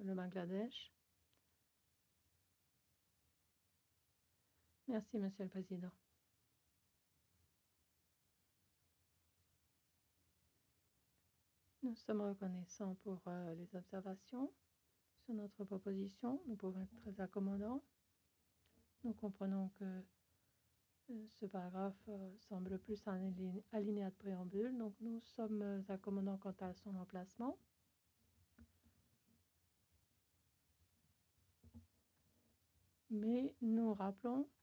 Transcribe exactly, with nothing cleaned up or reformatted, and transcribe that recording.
le Bangladesh. Merci, Monsieur le Président. Nous sommes reconnaissants pour euh, les observations sur notre proposition. Nous pouvons être très accommodants. Nous comprenons que euh, ce paragraphe euh, semble plus un aline- alinéa de préambule, donc nous sommes euh, accommodants quant à son emplacement. Mais nous rappelons